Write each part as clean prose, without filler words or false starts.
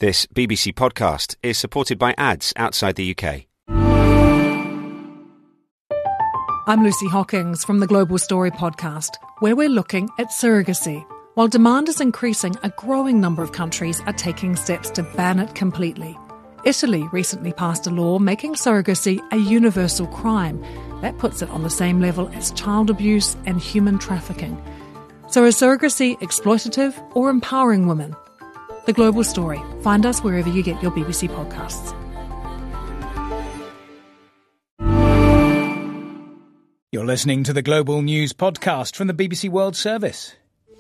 This BBC podcast is supported by ads outside the UK. I'm Lucy Hockings from the Global Story podcast, where we're looking at surrogacy. While demand is increasing, a growing number of countries are taking steps to ban it completely. Italy recently passed a law making surrogacy a universal crime. That puts it on the same level as child abuse and human trafficking. So is surrogacy exploitative or empowering women? The Global Story. Find us wherever you get your BBC podcasts. You're listening to the Global News podcast from the BBC World Service.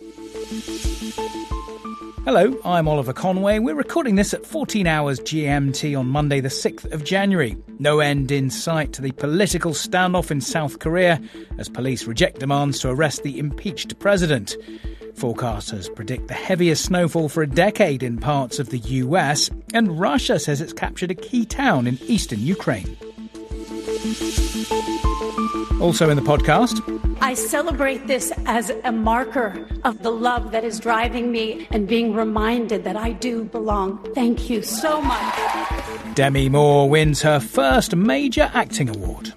Hello, I'm Oliver Conway. We're recording this at 14 hours GMT on Monday the 6th of January. No end in sight to the political standoff in South Korea as police reject demands to arrest the impeached president. Forecasters predict the heaviest snowfall for a decade in parts of the US, and Russia says it's captured a key town in eastern Ukraine. Also in the podcast, I celebrate this as a marker of the love that is driving me and being reminded that I do belong. Thank you so much. Demi Moore wins her first major acting award.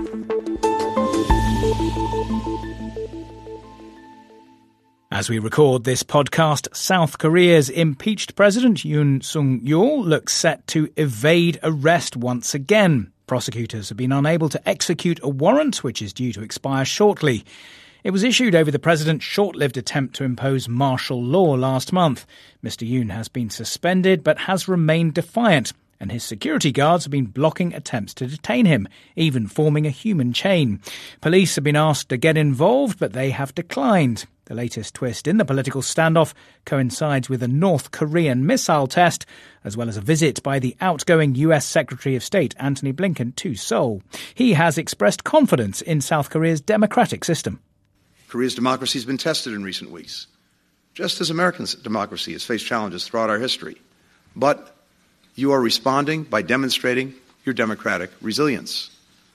As we record this podcast, South Korea's impeached president Yoon Suk-yeol looks set to evade arrest once again. Prosecutors have been unable to execute a warrant, which is due to expire shortly. It was issued over the president's short-lived attempt to impose martial law last month. Mr. Yoon has been suspended but has remained defiant, and his security guards have been blocking attempts to detain him, even forming a human chain. Police have been asked to get involved, but they have declined. The latest twist in the political standoff coincides with a North Korean missile test, as well as a visit by the outgoing US Secretary of State Antony Blinken to Seoul. He has expressed confidence in South Korea's democratic system. Korea's democracy has been tested in recent weeks, just as American democracy has faced challenges throughout our history. But you are responding by demonstrating your democratic resilience.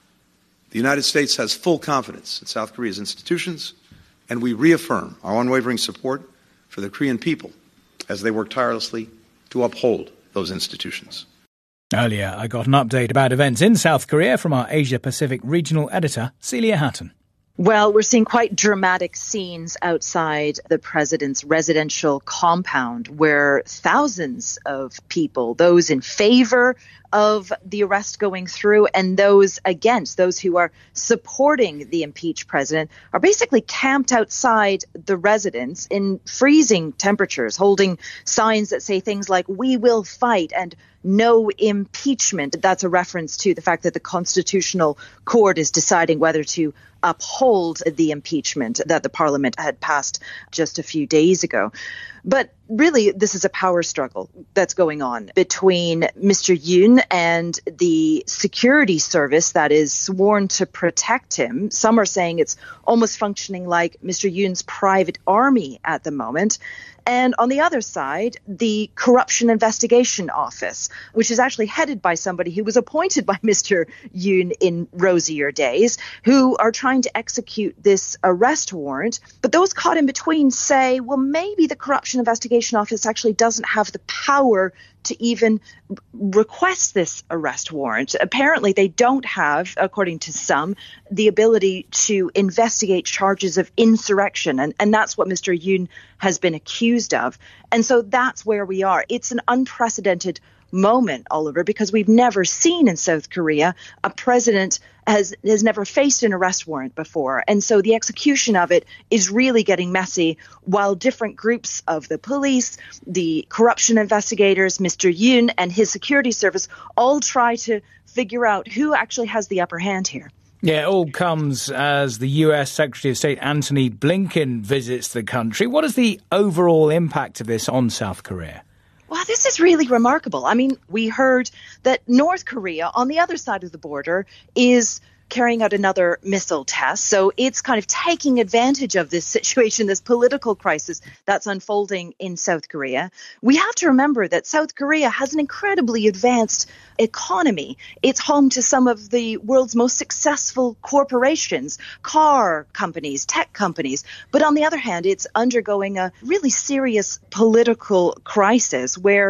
The United States has full confidence in South Korea's institutions, and we reaffirm our unwavering support for the Korean people as they work tirelessly to uphold those institutions. Earlier, I got an update about events in South Korea from our Asia-Pacific regional editor, Celia Hatton. Well, we're seeing quite dramatic scenes outside the president's residential compound where thousands of people, those in favor of the arrest going through and those against, those who are supporting the impeached president, are basically camped outside the residence in freezing temperatures, holding signs that say things like, "We will fight," and "No impeachment." That's a reference to the fact that the Constitutional Court is deciding whether to uphold the impeachment that the Parliament had passed just a few days ago. But really, this is a power struggle that's going on between Mr. Yoon and the security service that is sworn to protect him. Some are saying it's almost functioning like Mr. Yoon's private army at the moment. And on the other side, the Corruption Investigation Office, which is actually headed by somebody who was appointed by Mr. Yoon in rosier days, who are trying to execute this arrest warrant. But those caught in between say, well, maybe the Corruption Investigation Office actually doesn't have the power to even request this arrest warrant. Apparently, they don't have, according to some, the ability to investigate charges of insurrection. And that's what Mr. Yoon has been accused of. And so that's where we are. It's an unprecedented moment, Oliver, because we've never seen in South Korea a president has never faced an arrest warrant before. And so the execution of it is really getting messy while different groups of the police, the corruption investigators, Mr. Yoon and his security service all try to figure out who actually has the upper hand here. Yeah, it all comes as the US Secretary of State Antony Blinken visits the country. What is the overall impact of this on South Korea? Well, this is really remarkable. I mean, we heard that North Korea on the other side of the border is carrying out another missile test. So it's kind of taking advantage of this situation, this political crisis that's unfolding in South Korea. We have to remember that South Korea has an incredibly advanced economy. It's home to some of the world's most successful corporations, car companies, tech companies. But on the other hand, it's undergoing a really serious political crisis where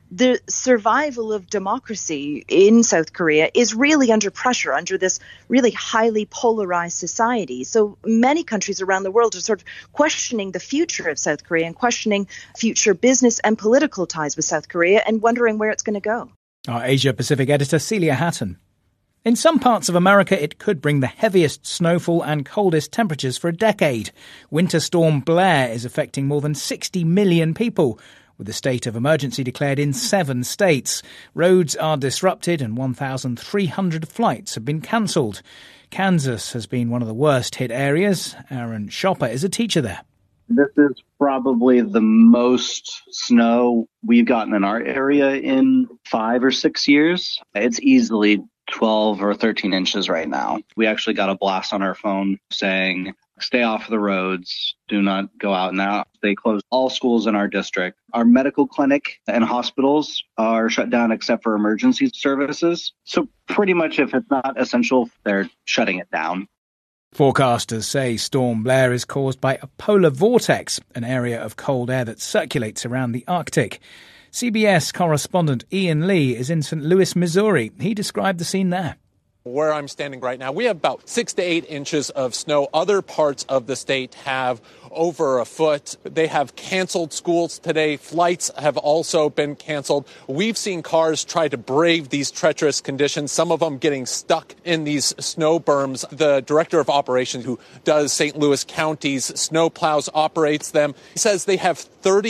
the survival of democracy in South Korea is really under pressure under this really highly polarized society. So many countries around the world are sort of questioning the future of South Korea and questioning future business and political ties with South Korea and wondering where it's going to go. Our Asia-Pacific editor, Celia Hatton. In some parts of America, it could bring the heaviest snowfall and coldest temperatures for a decade. Winter Storm Blair is affecting more than 60 million people, with a state of emergency declared in 7 states. Roads are disrupted and 1,300 flights have been cancelled. Kansas has been one of the worst hit areas. Aaron Shopper is a teacher there. This is probably the most snow we've gotten in our area in 5 or 6 years. It's easily 12 or 13 inches right now. We actually got a blast on our phone saying, stay off the roads, do not go out now. They closed all schools in our district. Our medical clinic and hospitals are shut down except for emergency services. So pretty much if it's not essential, they're shutting it down. Forecasters say Storm Blair is caused by a polar vortex, an area of cold air that circulates around the Arctic. CBS correspondent Ian Lee is in St. Louis, Missouri. He described the scene there. Where I'm standing right now, we have about 6 to 8 inches of snow. Other parts of the state have over a foot. They have canceled schools today. Flights have also been canceled. We've seen cars try to brave these treacherous conditions, some of them getting stuck in these snow berms. The director of operations who does St. Louis County's snow plows operates them. He says they have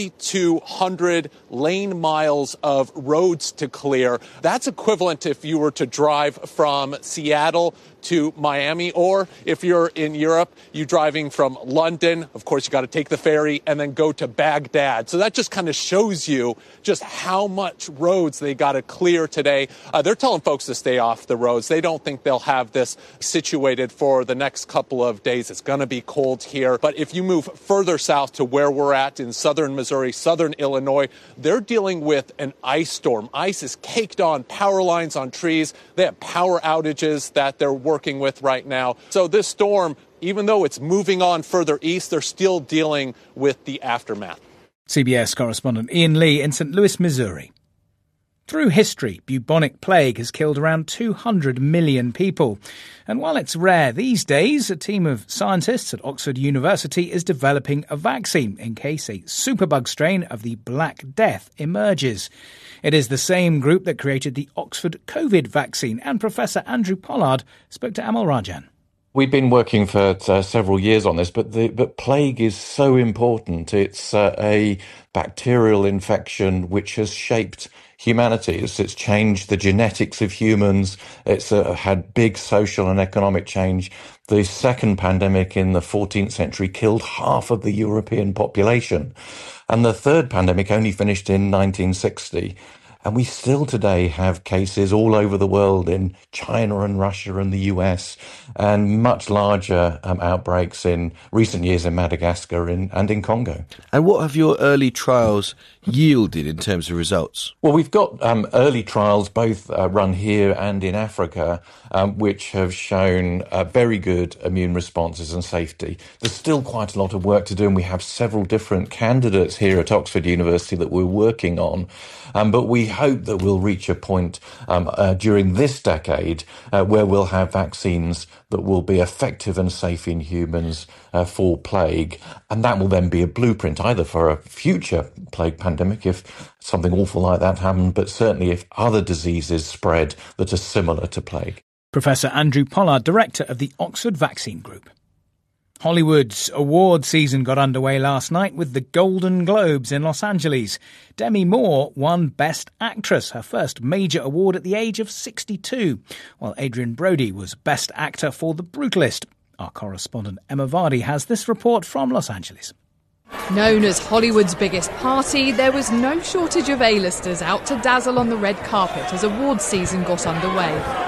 3,200 lane miles of roads to clear. That's equivalent if you were to drive from Seattle to Miami, or if you're in Europe, you're driving from London. Of course, you got to take the ferry and then go to Baghdad. So that just kind of shows you just how much roads they got to clear today. They're telling folks to stay off the roads. They don't think they'll have this situated for the next couple of days. It's going to be cold here. But if you move further south to where we're at in southern Missouri, southern Illinois, they're dealing with an ice storm. Ice is caked on power lines, on trees. They have power outages that they're working with right now. So this storm, even though it's moving on further east, they're still dealing with the aftermath. CBS correspondent Ian Lee in St. Louis, Missouri. Through history, bubonic plague has killed around 200 million people. And while it's rare these days, a team of scientists at Oxford University is developing a vaccine in case a superbug strain of the Black Death emerges. It is the same group that created the Oxford COVID vaccine, and Professor Andrew Pollard spoke to Amal Rajan. We've been working for several years on this, but plague is so important. It's a bacterial infection which has shaped humanity. It's changed the genetics of humans. It's had big social and economic change. The second pandemic in the 14th century killed half of the European population. And the third pandemic only finished in 1960. And we still today have cases all over the world in China and Russia and the US, and much larger outbreaks in recent years in Madagascar and in Congo. And what have your early trials yielded in terms of results? Well, we've got early trials both run here and in Africa, which have shown very good immune responses and safety. There's still quite a lot of work to do, and we have several different candidates here at Oxford University that we're working on. But we hope that we'll reach a point during this decade where we'll have vaccines that will be effective and safe in humans for plague. And that will then be a blueprint either for a future plague pandemic if something awful like that happened, but certainly if other diseases spread that are similar to plague. Professor Andrew Pollard, director of the Oxford Vaccine Group. Hollywood's award season got underway last night with the Golden Globes in Los Angeles. Demi Moore won Best Actress, her first major award at the age of 62, while Adrian Brody was Best Actor for The Brutalist. Our correspondent Emma Vardy has this report from Los Angeles. Known as Hollywood's biggest party, there was no shortage of A-listers out to dazzle on the red carpet as awards season got underway.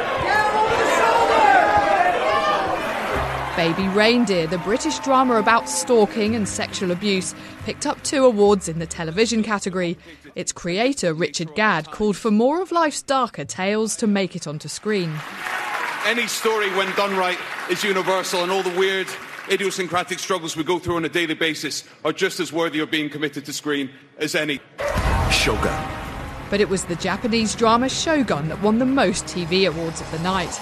Baby Reindeer, the British drama about stalking and sexual abuse, picked up 2 awards in the television category. Its creator, Richard Gadd, called for more of life's darker tales to make it onto screen. Any story, when done right, is universal, and all the weird, idiosyncratic struggles we go through on a daily basis are just as worthy of being committed to screen as any. Shogun. But it was the Japanese drama Shogun that won the most TV awards of the night.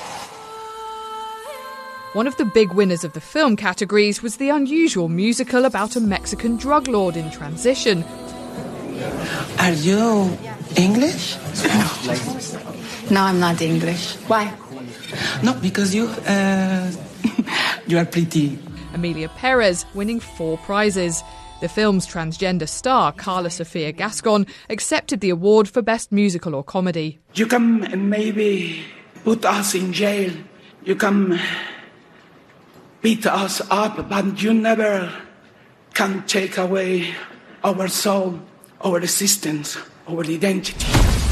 One of the big winners of the film categories was the unusual musical about a Mexican drug lord in transition. Are you English? No, I'm not English. Why? No, because you are pretty. Amelia Perez winning 4 prizes. The film's transgender star, Carla Sofia Gascon, accepted the award for Best Musical or Comedy. You can maybe put us in jail. You can beat us up, but you never can take away our soul, our existence, our identity.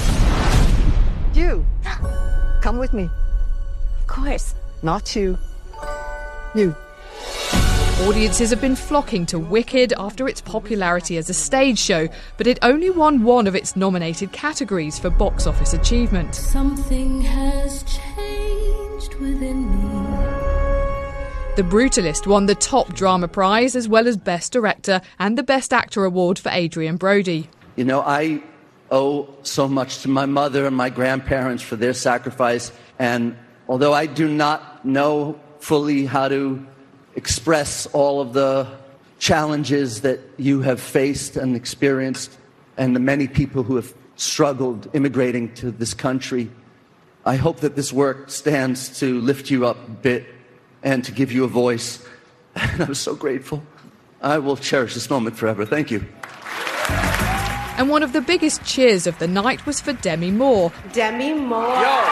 You, come with me. Of course. Not you. You. Audiences have been flocking to Wicked after its popularity as a stage show, but it only won one of its nominated categories for box office achievement. Something has changed within me. The Brutalist won the top drama prize as well as Best Director and the Best Actor award for Adrian Brody. You know, I owe so much to my mother and my grandparents for their sacrifice, and although I do not know fully how to express all of the challenges that you have faced and experienced, and the many people who have struggled immigrating to this country, I hope that this work stands to lift you up a bit and to give you a voice. And I'm so grateful. I will cherish this moment forever. Thank you. And one of the biggest cheers of the night was for Demi Moore. Demi Moore.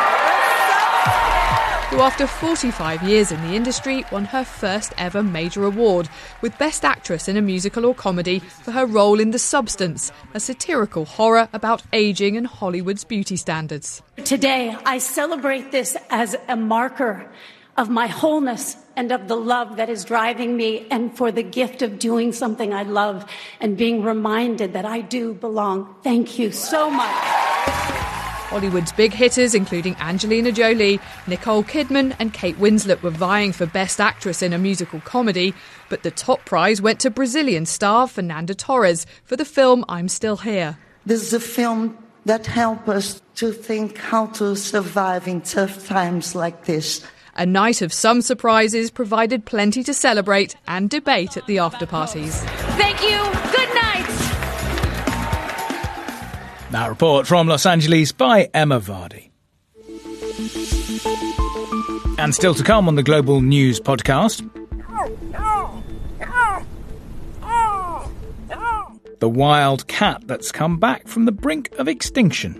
Who, after 45 years in the industry, won her first ever major award with Best Actress in a Musical or Comedy for her role in The Substance, a satirical horror about ageing and Hollywood's beauty standards. Today, I celebrate this as a marker of my wholeness and of the love that is driving me, and for the gift of doing something I love and being reminded that I do belong. Thank you so much. Hollywood's big hitters, including Angelina Jolie, Nicole Kidman and Kate Winslet, were vying for Best Actress in a Musical Comedy, but the top prize went to Brazilian star Fernanda Torres for the film I'm Still Here. This is a film that helps us to think how to survive in tough times like this. A night of some surprises provided plenty to celebrate and debate at the after-parties. Thank you. Good night. That report from Los Angeles by Emma Vardy. And still to come on the Global News podcast. The wild cat that's come back from the brink of extinction.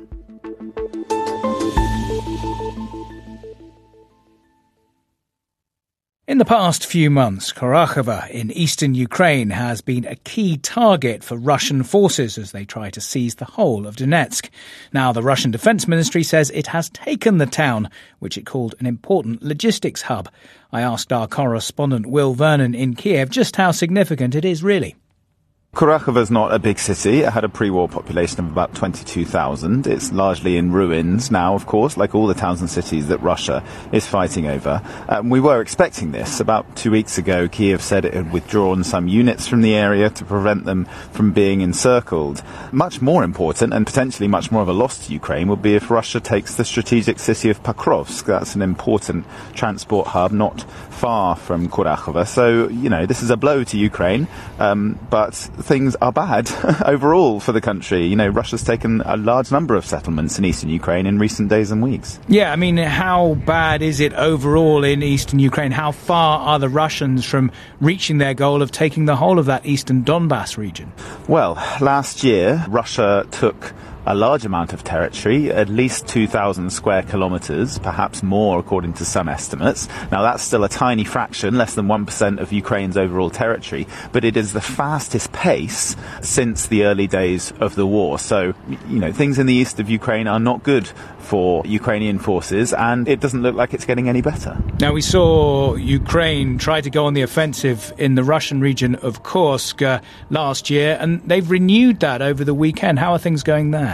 In the past few months, Kurakhova in eastern Ukraine has been a key target for Russian forces as they try to seize the whole of Donetsk. Now, the Russian Defence Ministry says it has taken the town, which it called an important logistics hub. I asked our correspondent Will Vernon in Kiev just how significant it is really. Kurakhova is not a big city. It had a pre-war population of about 22,000. It's largely in ruins now, of course, like all the towns and cities that Russia is fighting over. We were expecting this. About 2 weeks ago, Kiev said it had withdrawn some units from the area to prevent them from being encircled. Much more important, and potentially much more of a loss to Ukraine, would be if Russia takes the strategic city of Pakrovsk. That's an important transport hub not far from Kurakhova. So, this is a blow to Ukraine, but things are bad overall for the country. Russia's taken a large number of settlements in eastern Ukraine in recent days and weeks. Yeah, I mean, how bad is it overall in eastern Ukraine? How far are the Russians from reaching their goal of taking the whole of that eastern Donbass region? Well, last year, Russia took a large amount of territory, at least 2,000 square kilometres, perhaps more according to some estimates. Now that's still a tiny fraction, less than 1% of Ukraine's overall territory, but it is the fastest pace since the early days of the war. So, things in the east of Ukraine are not good for Ukrainian forces, and it doesn't look like it's getting any better. Now, we saw Ukraine try to go on the offensive in the Russian region of Kursk last year, and they've renewed that over the weekend. How are things going there?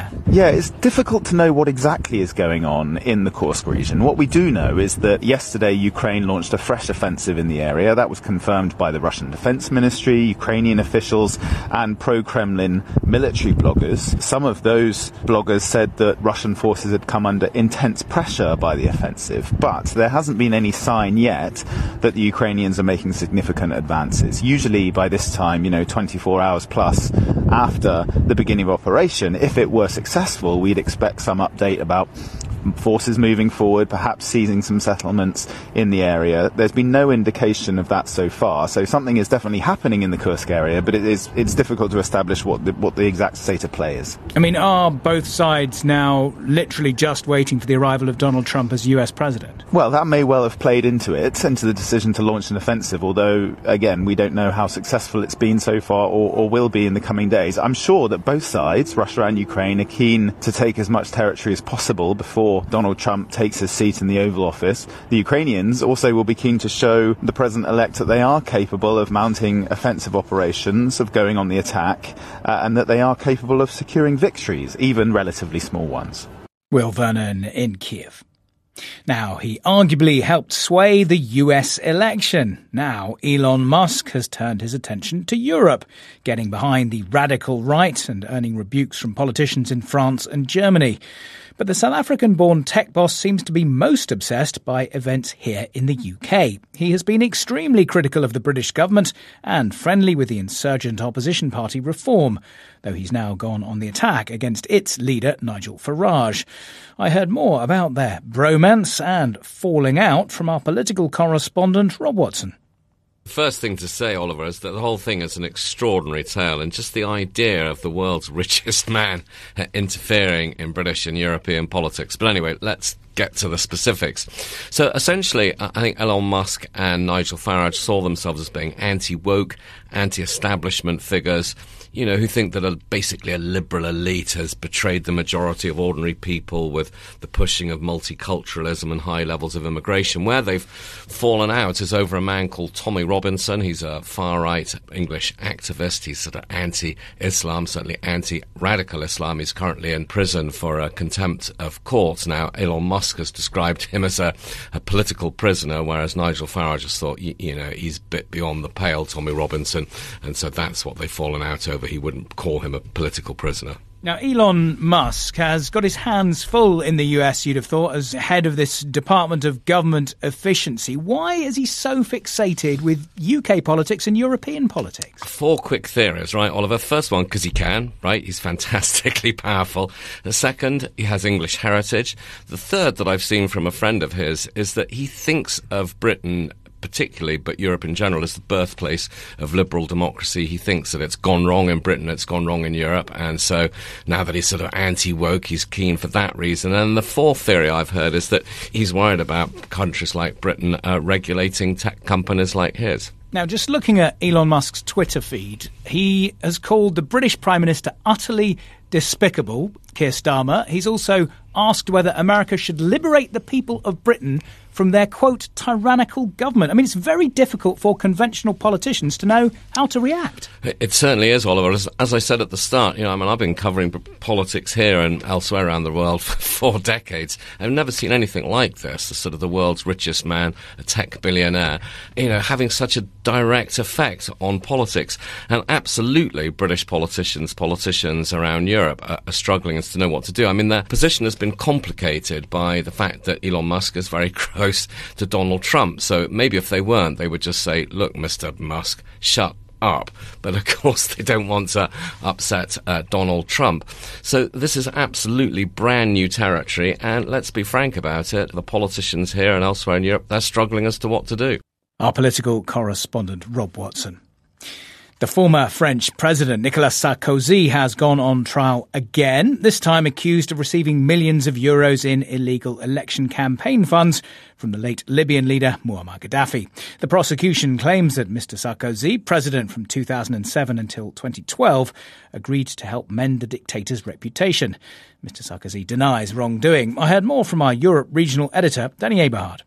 there? Yeah, it's difficult to know what exactly is going on in the Kursk region. What we do know is that yesterday Ukraine launched a fresh offensive in the area. That was confirmed by the Russian Defense Ministry, Ukrainian officials and pro-Kremlin military bloggers. Some of those bloggers said that Russian forces had come under intense pressure by the offensive, but there hasn't been any sign yet that the Ukrainians are making significant advances. Usually by this time, 24 hours plus after the beginning of operation, if it were successful, we'd expect some update about forces moving forward, perhaps seizing some settlements in the area. There's been no indication of that so far, so something is definitely happening in the Kursk area, but it's difficult to establish what the exact state of play is. I mean, are both sides now literally just waiting for the arrival of Donald Trump as US president? Well, that may well have played into the decision to launch an offensive, although, again, we don't know how successful it's been so far or will be in the coming days. I'm sure that both sides, Russia and Ukraine, are keen to take as much territory as possible before Donald Trump takes his seat in the Oval Office. The Ukrainians also will be keen to show the president-elect that they are capable of mounting offensive operations, of going on the attack, and that they are capable of securing victories, even relatively small ones. Will Vernon in Kiev. Now, he arguably helped sway the US election. Now, Elon Musk has turned his attention to Europe, getting behind the radical right and earning rebukes from politicians in France and Germany. But the South African-born tech boss seems to be most obsessed by events here in the UK. He has been extremely critical of the British government and friendly with the insurgent opposition party Reform, though he's now gone on the attack against its leader, Nigel Farage. I heard more about their bromance and falling out from our political correspondent, Rob Watson. First thing to say, Oliver, is that the whole thing is an extraordinary tale, and just the idea of the world's richest man interfering in British and European politics. But anyway, let's get to the specifics. So essentially, I think Elon Musk and Nigel Farage saw themselves as being anti-woke, anti-establishment figures, who think that basically a liberal elite has betrayed the majority of ordinary people with the pushing of multiculturalism and high levels of immigration. Where they've fallen out is over a man called Tommy Robinson. He's a far-right English activist. He's sort of anti-Islam, certainly anti-radical Islam. He's currently in prison for contempt of court. Now, Elon Musk has described him as a political prisoner, whereas Nigel Farage has thought, he's a bit beyond the pale, Tommy Robinson, and so that's what they've fallen out over. He wouldn't call him a political prisoner. Now, Elon Musk has got his hands full in the US, you'd have thought, as head of this Department of Government Efficiency. Why is he so fixated with UK politics and European politics? 4 quick theories, right, Oliver? First one, because he can, right? He's fantastically powerful. The second, he has English heritage. The third that I've seen from a friend of his is that he thinks of Britain particularly, but Europe in general, is the birthplace of liberal democracy. He thinks that it's gone wrong in Britain, it's gone wrong in Europe, and so now that he's sort of anti-woke, he's keen for that reason. And the fourth theory I've heard is that he's worried about countries like Britain regulating tech companies like his. Now, just looking at Elon Musk's Twitter feed, he has called the British Prime Minister utterly despicable, Keir Starmer. He's also asked whether America should liberate the people of Britain from their, quote, tyrannical government. I mean, it's very difficult for conventional politicians to know how to react. It certainly is, Oliver. As I said at the start, I've been covering politics here and elsewhere around the world for 4 decades. I've never seen anything like this, sort of the world's richest man, a tech billionaire, having such a direct effect on politics. And absolutely, British politicians around Europe are struggling as to know what to do. I mean, their position has been complicated by the fact that Elon Musk is very close to Donald Trump. So maybe if they weren't, they would just say, look, Mr. Musk, shut up. But of course they don't want to upset Donald Trump. So this is absolutely brand new territory, and let's be frank about it, the politicians here and elsewhere in Europe, they're struggling as to what to do. Our political correspondent, Rob Watson. The former French president, Nicolas Sarkozy, has gone on trial again, this time accused of receiving millions of euros in illegal election campaign funds from the late Libyan leader Muammar Gaddafi. The prosecution claims that Mr. Sarkozy, president from 2007 until 2012, agreed to help mend the dictator's reputation. Mr. Sarkozy denies wrongdoing. I heard more from our Europe regional editor, Danny Eberhard.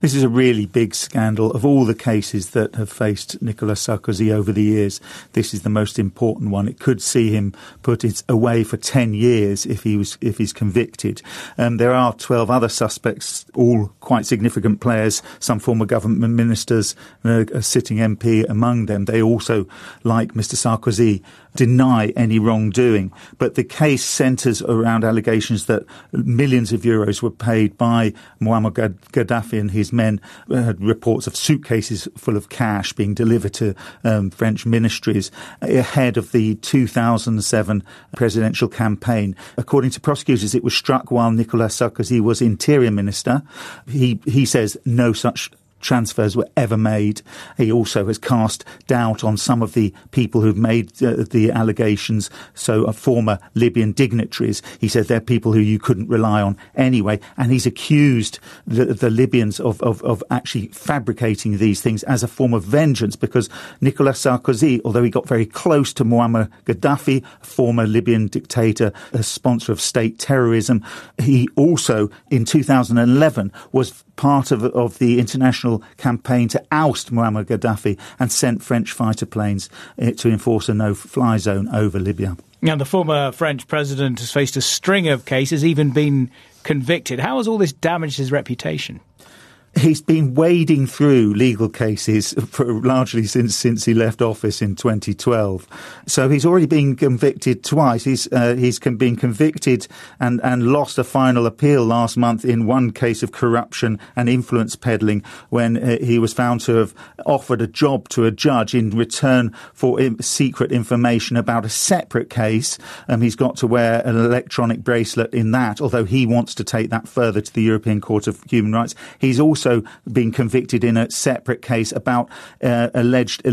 This is a really big scandal. Of all the cases that have faced Nicolas Sarkozy over the years, this is the most important one. It could see him put away for 10 years if he's convicted. There are 12 other suspects, all quite significant players, some former government ministers, a sitting MP among them. They also, like Mr. Sarkozy, deny any wrongdoing. But the case centres around allegations that millions of euros were paid by Muammar Gaddafi and his men. Had reports of suitcases full of cash being delivered to French ministries ahead of the 2007 presidential campaign. According to prosecutors, it was struck while Nicolas Sarkozy was Interior Minister. He says no such transfers were ever made. He also has cast doubt on some of the people who've made the allegations, so former Libyan dignitaries. He said they're people who you couldn't rely on anyway, and he's accused the Libyans of actually fabricating these things as a form of vengeance, because Nicolas Sarkozy, although he got very close to Muammar Gaddafi, a former Libyan dictator, a sponsor of state terrorism, he also, in 2011, was part of the international campaign to oust Muammar Gaddafi and sent French fighter planes to enforce a no-fly zone over Libya. Now, the former French president has faced a string of cases, even been convicted. How has all this damaged his reputation? He's been wading through legal cases largely since he left office in 2012. So he's already been convicted twice. He's been convicted and lost a final appeal last month in one case of corruption and influence peddling, when he was found to have offered a job to a judge in return for secret information about a separate case. He's got to wear an electronic bracelet in that, although he wants to take that further to the European Court of Human Rights. He's also been convicted in a separate case about alleged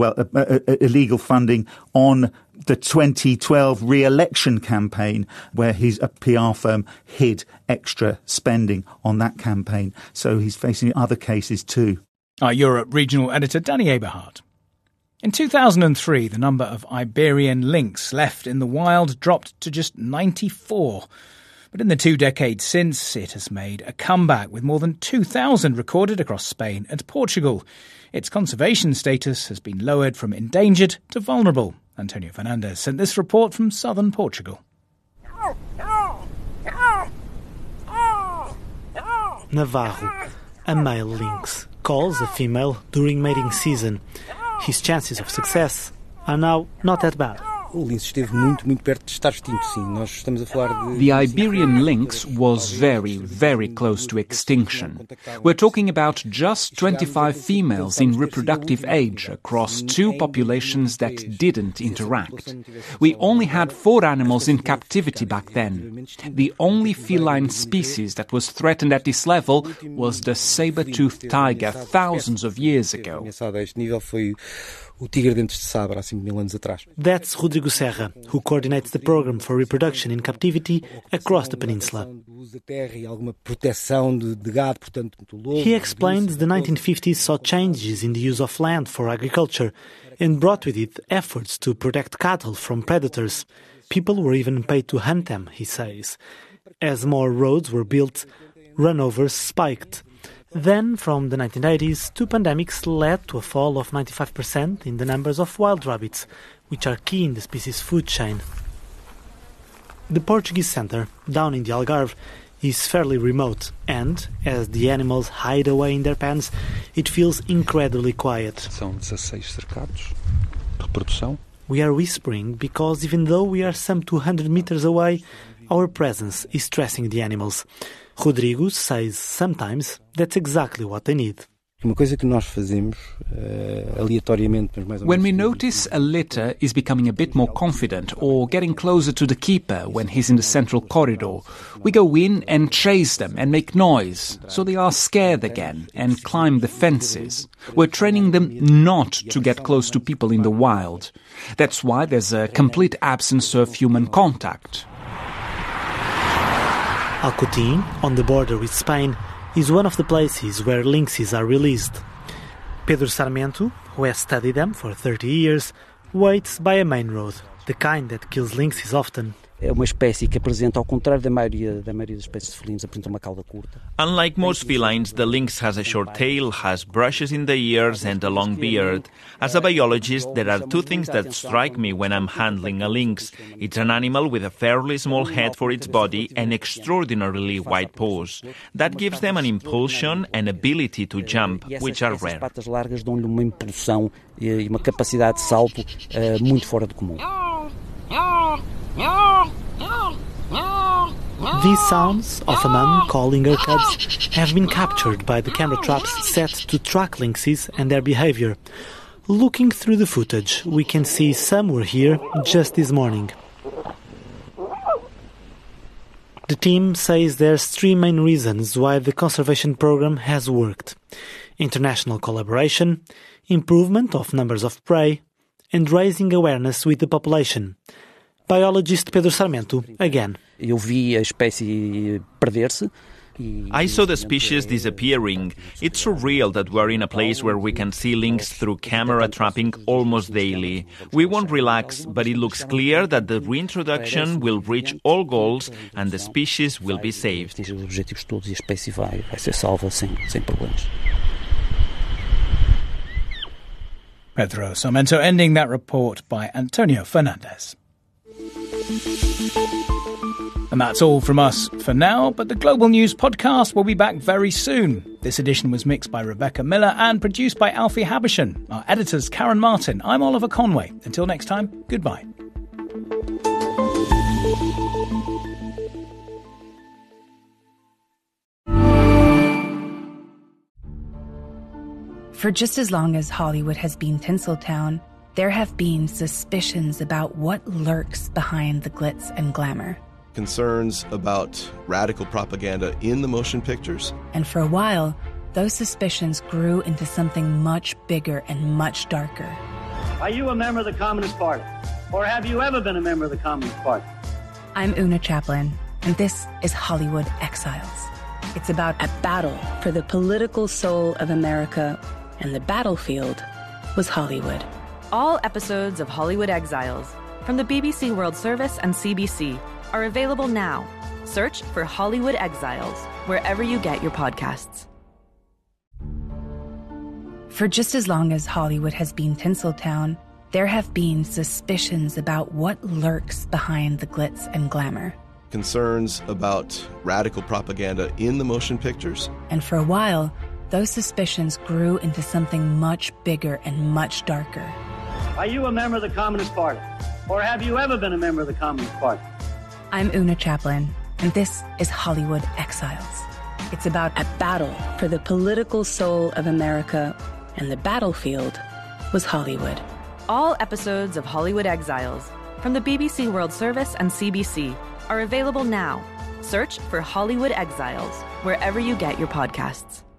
illegal funding on the 2012 re-election campaign, where his PR firm hid extra spending on that campaign. So he's facing other cases too. Our Europe regional editor, Danny Eberhardt. In 2003, the number of Iberian lynx left in the wild dropped to just 94. But in the 2 decades since, it has made a comeback, with more than 2,000 recorded across Spain and Portugal. Its conservation status has been lowered from endangered to vulnerable. Antonio Fernandez sent this report from southern Portugal. Navarro, a male lynx, calls a female during mating season. His chances of success are now not that bad. The Iberian lynx was very, very close to extinction. We're talking about just 25 females in reproductive age across two populations that didn't interact. We only had 4 animals in captivity back then. The only feline species that was threatened at this level was the saber-toothed tiger thousands of years ago. That's Rodrigo Serra, who coordinates the program for reproduction in captivity across the peninsula. He explains the 1950s saw changes in the use of land for agriculture and brought with it efforts to protect cattle from predators. People were even paid to hunt them, he says. As more roads were built, runovers spiked. Then, from the 1980s, 2 pandemics led to a fall of 95% in the numbers of wild rabbits, which are key in the species' food chain. The Portuguese centre, down in the Algarve, is fairly remote, and, as the animals hide away in their pens, it feels incredibly quiet. We are whispering because even though we are some 200 meters away, our presence is stressing the animals. Rodrigo says sometimes that's exactly what they need. When we notice a litter is becoming a bit more confident or getting closer to the keeper when he's in the central corridor, we go in and chase them and make noise, so they are scared again and climb the fences. We're training them not to get close to people in the wild. That's why there's a complete absence of human contact. Alcotín, on the border with Spain, is one of the places where lynxes are released. Pedro Sarmiento, who has studied them for 30 years, waits by a main road, the kind that kills lynxes often. É uma espécie que apresenta, ao contrário da maioria das espécies de felinos, apresenta uma cauda curta. Unlike most felines, the lynx has a short tail, has brushes in the ears and a long beard. As a biologist, there are two things that strike me when I'm handling a lynx. It's an animal with a fairly small head for its body and extraordinarily wide paws. That gives them an impulsion and ability to jump, which are rare. As patas largas dão-lhe uma impulsão e uma capacidade de salto muito fora do comum. These sounds of a mum calling her cubs have been captured by the camera traps set to track lynxes and their behavior. Looking through the footage, we can see some were here just this morning. The team says there's three main reasons why the conservation program has worked: international collaboration, improvement of numbers of prey, and raising awareness with the population. Biologist Pedro Sarmento again. Eu vi a espécie perder-se. I saw the species disappearing. It's surreal that we're in a place where we can see lynx through camera trapping almost daily. We won't relax, but it looks clear that the reintroduction will reach all goals and the species will be saved. Os objetivos todos e a espécie vai ser salva sem problemas. Pedro Sarmento ending that report by Antonio Fernandez. And that's all from us for now, but the Global News podcast will be back very soon. This edition was mixed by Rebecca Miller and produced by Alfie Habershon. Our editor's Karen Martin. I'm Oliver Conway. Until next time, goodbye. For just as long as Hollywood has been Tinseltown, there have been suspicions about what lurks behind the glitz and glamour. Concerns about radical propaganda in the motion pictures. And for a while, those suspicions grew into something much bigger and much darker. Are you a member of the Communist Party? Or have you ever been a member of the Communist Party? I'm Una Chaplin, and this is Hollywood Exiles. It's about a battle for the political soul of America, and the battlefield was Hollywood. All episodes of Hollywood Exiles from the BBC World Service and CBC are available now. Search for Hollywood Exiles wherever you get your podcasts. For just as long as Hollywood has been Tinseltown, there have been suspicions about what lurks behind the glitz and glamour. Concerns about radical propaganda in the motion pictures. And for a while, those suspicions grew into something much bigger and much darker. Are you a member of the Communist Party? Or have you ever been a member of the Communist Party? I'm Una Chaplin, and this is Hollywood Exiles. It's about a battle for the political soul of America, and the battlefield was Hollywood. All episodes of Hollywood Exiles from the BBC World Service and CBC are available now. Search for Hollywood Exiles wherever you get your podcasts.